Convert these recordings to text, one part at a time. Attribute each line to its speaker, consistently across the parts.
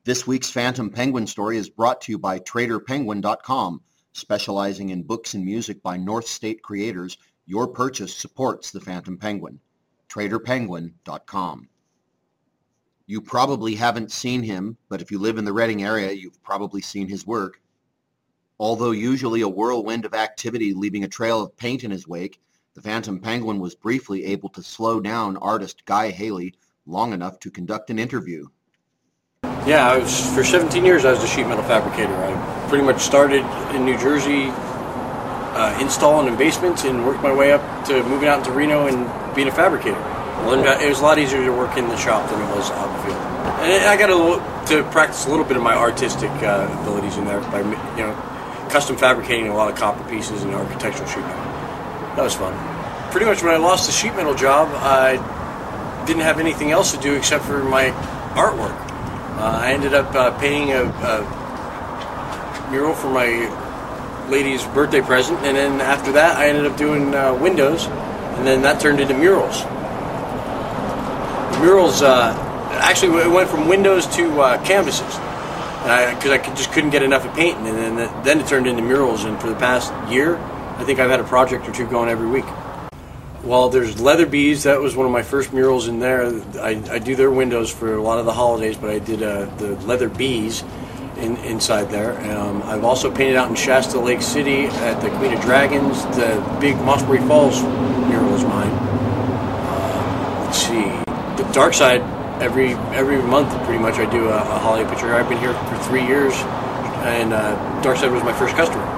Speaker 1: This week's Phantom Penguin story is brought to you by TraderPenguin.com, specializing in books and music by North State creators. Your purchase supports the Phantom Penguin. TraderPenguin.com. You probably haven't seen him, but if you live in the Reading area, you've probably seen his work. Although usually a whirlwind of activity leaving a trail of paint in his wake, the Phantom Penguin was briefly able to slow down artist Guy Haley long enough to conduct an interview.
Speaker 2: Yeah, for 17 years I was a sheet metal fabricator. I pretty much started in New Jersey installing in basements and worked my way up to moving out into Reno and being a fabricator. It was a lot easier to work in the shop than it was out in the field. And I got to practice a little bit of my artistic abilities in there by custom fabricating a lot of copper pieces and architectural sheet metal. That was fun. Pretty much when I lost the sheet metal job, I didn't have anything else to do except for my artwork. I ended up painting a mural for my lady's birthday present, and then after that I ended up doing windows, and then that turned into murals. The murals, actually it went from windows to canvases, because I just couldn't get enough of painting, and then it turned into murals, and for the past year I think I've had a project or two going every week. Well, there's Leather Bees. That was one of my first murals in there. I do their windows for a lot of the holidays, but I did the Leather Bees inside there. I've also painted out in Shasta Lake City at the Queen of Dragons. The big Mossbury Falls mural is mine. Let's see. The Dark Side, every month pretty much I do a holiday picture. I've been here for 3 years, and Dark Side was my first customer.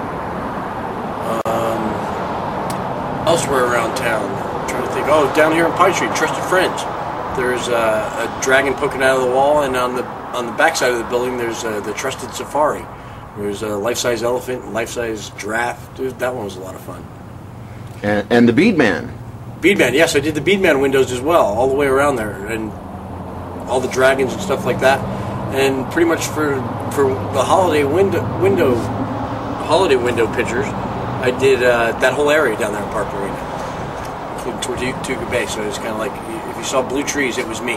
Speaker 2: Elsewhere around town, I'm trying to think. Oh, down here on Pine Street, Trusted Friends. There's a dragon poking out of the wall, and on the back side of the building, there's the Trusted Safari. There's a life-size elephant, and life-size giraffe. Dude, that one was a lot of fun.
Speaker 1: And the Beadman.
Speaker 2: Beadman, yes, I did the Beadman windows as well, all the way around there, and all the dragons and stuff like that. And pretty much for the holiday window pictures, I did that whole area down there in Park Marina, including Tortuga Bay. So it was kind of like, if you saw blue trees, it was me.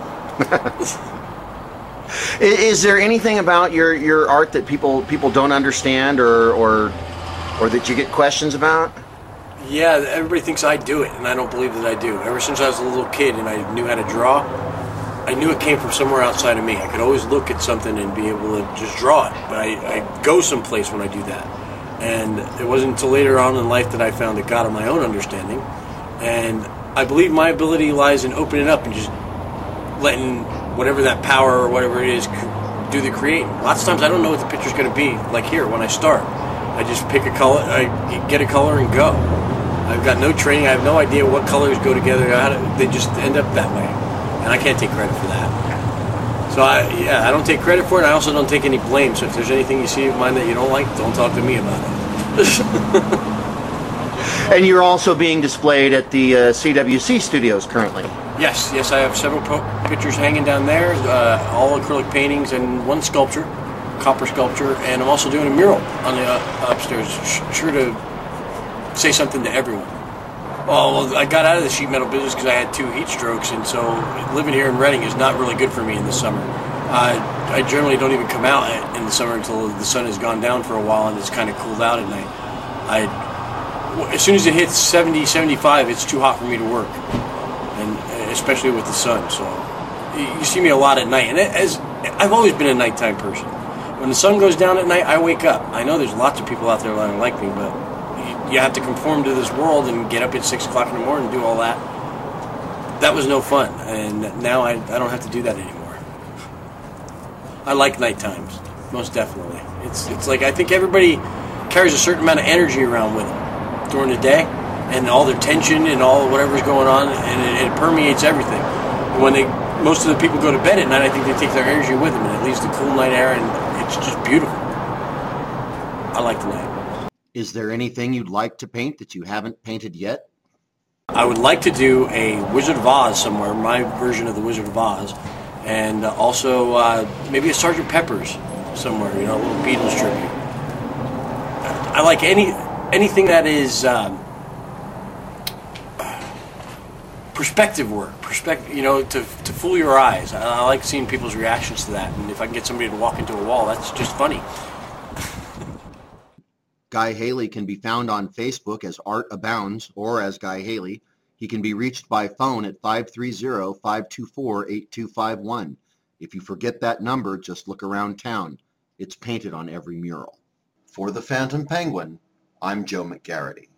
Speaker 1: Is there anything about your art that people don't understand or that you get questions about?
Speaker 2: Yeah, everybody thinks I do it, and I don't believe that I do. Ever since I was a little kid and I knew how to draw, I knew it came from somewhere outside of me. I could always look at something and be able to just draw it, but I go someplace when I do that. And it wasn't until later on in life that I found a God of my own understanding. And I believe my ability lies in opening up and just letting whatever that power or whatever it is do the creating. Lots of times I don't know what the picture's going to be like here when I start. I just pick a color, I get a color and go. I've got no training. I have no idea what colors go together. They just end up that way. And I can't take credit for that. So I don't take credit for it. I also don't take any blame. So if there's anything you see of mine that you don't like, don't talk to me about it.
Speaker 1: And you're also being displayed at the CWC studios currently.
Speaker 2: Yes, I have several pictures hanging down there, all acrylic paintings and one sculpture, copper sculpture, and I'm also doing a mural on the upstairs. Sure to say something to everyone. Well, I got out of the sheet metal business because I had 2 heat strokes, and so living here in Reading is not really good for me in the summer. I generally don't even come out in the summer until the sun has gone down for a while and it's kind of cooled out at night. As soon as it hits 70, 75, it's too hot for me to work, and especially with the sun. So you see me a lot at night, and I've always been a nighttime person. When the sun goes down at night, I wake up. I know there's lots of people out there that don't like me, but you have to conform to this world and get up at 6 o'clock in the morning and do all that. That was no fun, and now I don't have to do that anymore. I like night times, most definitely. It's like I think everybody carries a certain amount of energy around with them during the day, and all their tension and all whatever's going on, and it permeates everything. And when most of the people go to bed at night, I think they take their energy with them, and it leaves the cool night air, and it's just beautiful. I like the night.
Speaker 1: Is there anything you'd like to paint that you haven't painted yet?
Speaker 2: I would like to do a Wizard of Oz somewhere, my version of the Wizard of Oz, and also maybe a Sgt. Pepper's somewhere, a little Beatles tribute. I like anything that is perspective work, to fool your eyes. I like seeing people's reactions to that, and if I can get somebody to walk into a wall, that's just funny.
Speaker 1: Guy Haley can be found on Facebook as Art Abounds or as Guy Haley. He can be reached by phone at 530-524-8251. If you forget that number, just look around town. It's painted on every mural. For the Phantom Penguin, I'm Joe McGarity.